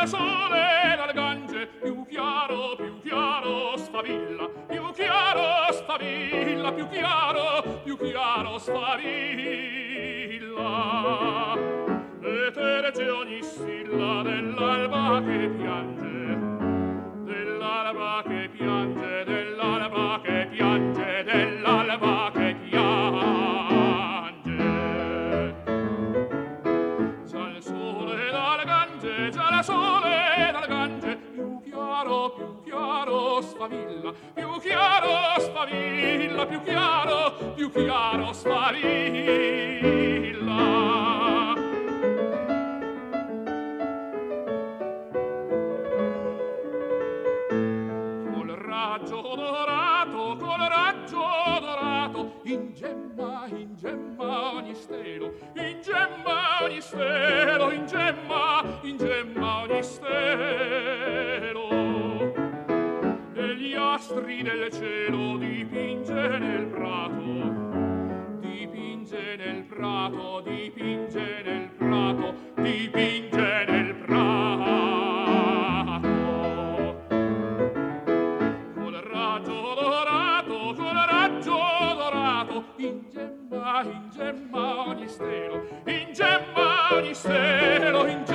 sole dal Gange, più chiaro sfavilla, più chiaro sfavilla, più chiaro sfavilla. Eterge ogni silla dell'alba che piange, dell'alba che piange, dell'alba che piange, dell'alba che piange. Già il sole dal Gange, già il sole dal Gange, più chiaro sfavilla, più chiaro sfavilla, più chiaro sfavilla. Col raggio dorato, in gemma ogni stelo, in gemma ogni stelo, in gemma ogni stelo. E gli astri del cielo dipinge nel prato, dipinge nel prato, dipinge nel prato, dipinge nel prato. Col raggio dorato, in gemma ogni stelo, in gemma ogni stelo, in